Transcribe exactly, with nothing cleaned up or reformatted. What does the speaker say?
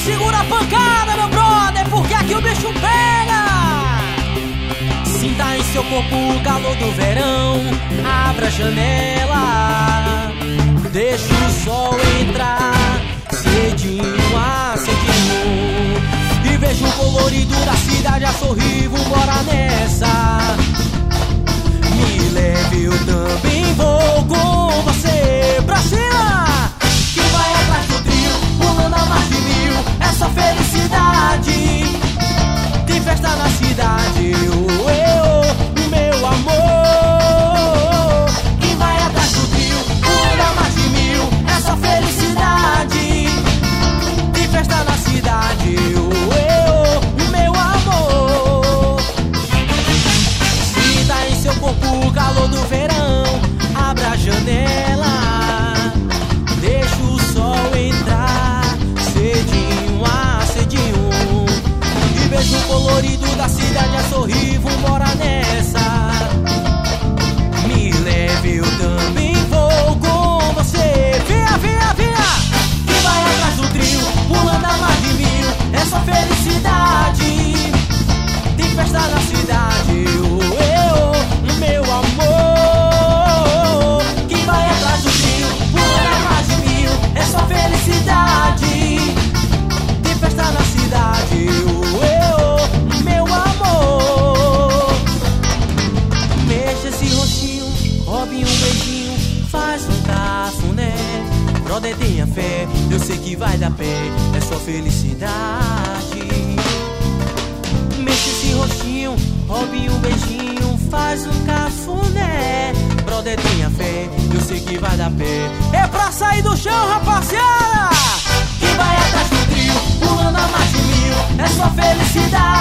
segura a pancada, meu brother, porque aqui o bicho pega. Sinta em seu corpo o calor do verão. Abra a janela, deixa o sol entrar. Cedinho a cedinho, e veja o colorido da cidade a sorrir. Vambora nessa, me leve, eu também vou com você pra cima. Quem vai atrás do trio, pulando a mais de mil, é só felicidade. Tem festa na cidade, oh, oh, meu amor. Quem vai atrás do trio, pulando a mais de mil, é só felicidade. Tem festa na cidade, oh, oh, meu amor. Sinta em seu corpo o calor do verão. Abra a janela, deixa o sol entrar. Cedinho a cedinho, e veja o colorido da cidade a sorrir. Vambora nessa, me leve, eu também vou com você. Venha, venha, venha. Quem vai atrás do trio, pulando a mais de mil, é só felicidade. Tem festa na cidade, oh, oh, meu amor. Quem vai atrás do trio, pulando a mais de mil, é só felicidade. Tem festa na cidade, oh, oh, meu amor. Mexa esse rostinho, roube um beijinho, faz um cafuné. Brother, tenha fé, eu sei que vai dar pé, é só felicidade. Mexe esse rostinho, roube um beijinho, faz um cafuné. Brother, tenha fé, eu sei que vai dar pé, é pra sair do chão, rapaziada. Quem vai atrás do trio, pulando a mais de mil, é só felicidade.